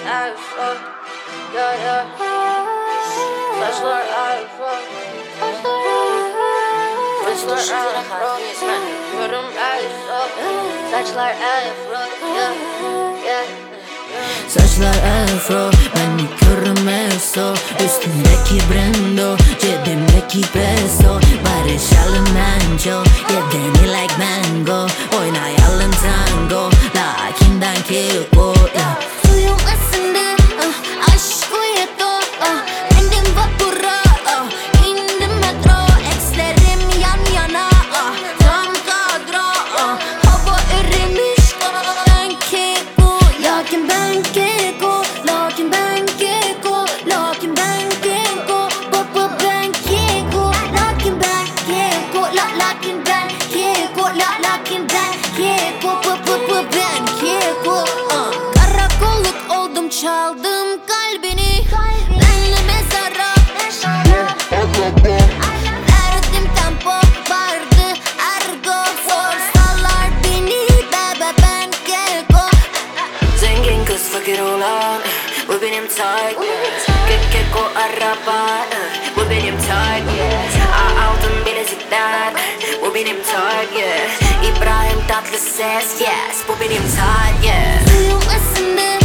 afro, yeah yeah. Saçlar afro, saçlar afro, manikürüm afro, saçlar afro, yeah yeah. Saçlar afro, manikürüm eso. Üstümdeki brando, cebimdeki peso. Barışalım anco, yedeni like mango. Oynayalım tango, lakinden keko. Suyum ısındı, aşk uyudu. Bindim vapura, indim metro. Ekslerim yan yana, tam kadro. Hava erimiş, ben keko. Lakin ben keko, lakin ben keko. Lakin ben keko, baba ben keko. Lakin ben keko, lakin ben keko. Lakin ben keko, baba ben keko. Karakolluk oldum, çaldım kalbini. Benle mezara verdim tempo, vardı ergo. Sorsalar beni, bebe ben keko. Zengin kız fakir olan, bu benim type. Keko araba, bu benim type. Altın bilezikler, bu benim type. İbrahim Tatlıses, yes, bu benim type. Suyum ısındı,